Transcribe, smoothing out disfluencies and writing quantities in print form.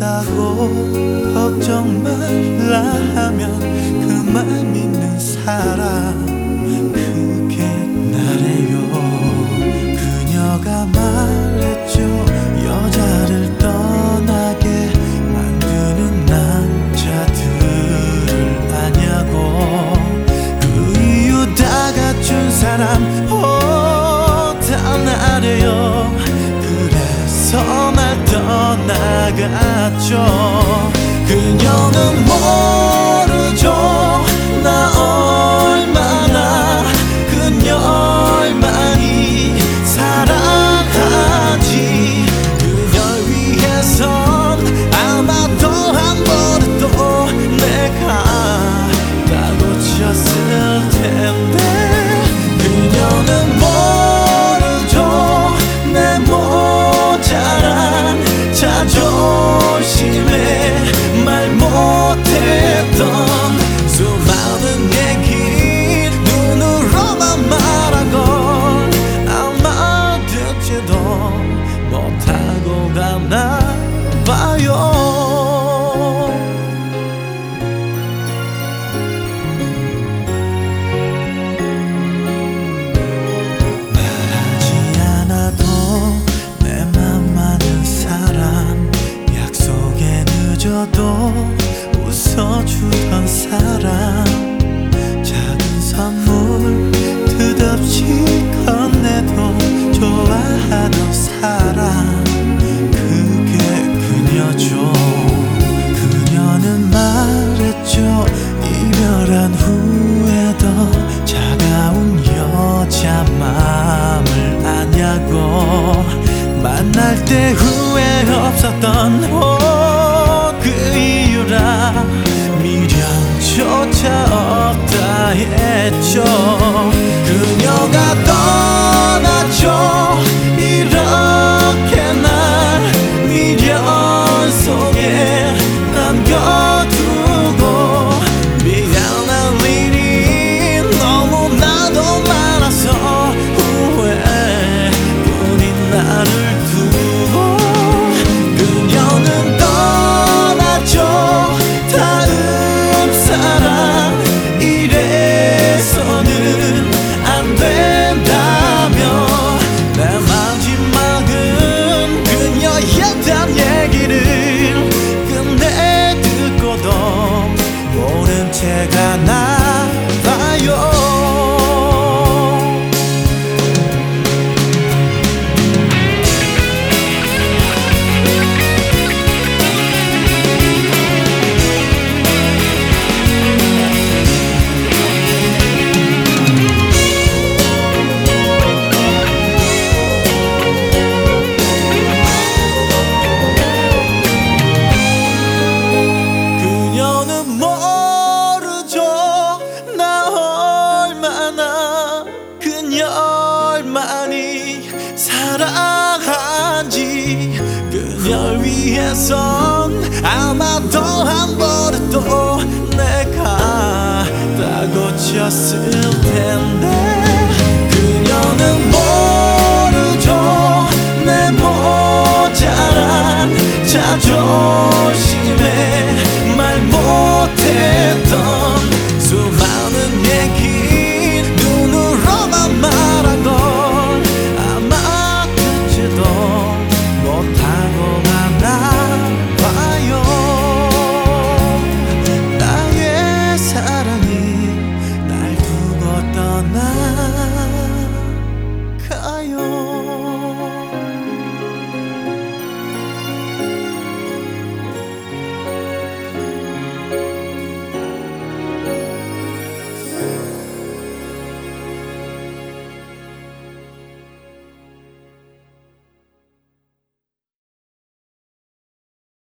아프다고 걱정 말라 하면 그 말 믿는 사람 그게 나래요. 그녀가 말했죠. 여자를 떠나게 만드는 남자들을 아냐고. 그 이유 다 갖춘 사람 다 나래요. 그래서 날 떠나갔죠. 그녀는 모르죠. 나 얼마나 그녀를 많이 사랑하지. 그녀를 위해선 아마 더 한 번도 내가 다 고쳤을 텐데. 그녀는 모르죠. 내 모자란 자존심에 말 못했던 수많은 얘기 눈으로만 말하건 아마 듣지도 못하고 가나 봐요. 말하지 않아도 내 맘 아는 사람, 약속에 늦어도 웃어주던 사람, 작은 선물 뜻없이 건네도 좋아하던 사람 그게 그녀죠. 그녀는 말했죠. 이별한 후에 더 차가운 여자 마음을 아냐고. 만날 때 후회 없었던 그 이유라 미련조차 없다 했죠. 그녀가 떠났죠. 이렇게 날 미련 속에 남겨두고. 미안한 일이 너무나도 많아서 후회뿐인 나를 두고. 그녀는 떠났죠. 다음 사람 이래서는 안 된다며. 내 마지막은 그녀에 대한 얘기를 끝내 듣고도 모른 채가 나봐요. 그녀는 모르죠. 나 얼마나 그녀를 많이 사랑한지. 그녀를 위해선 아마 더 한 번도 내가 다 고쳤을 텐데.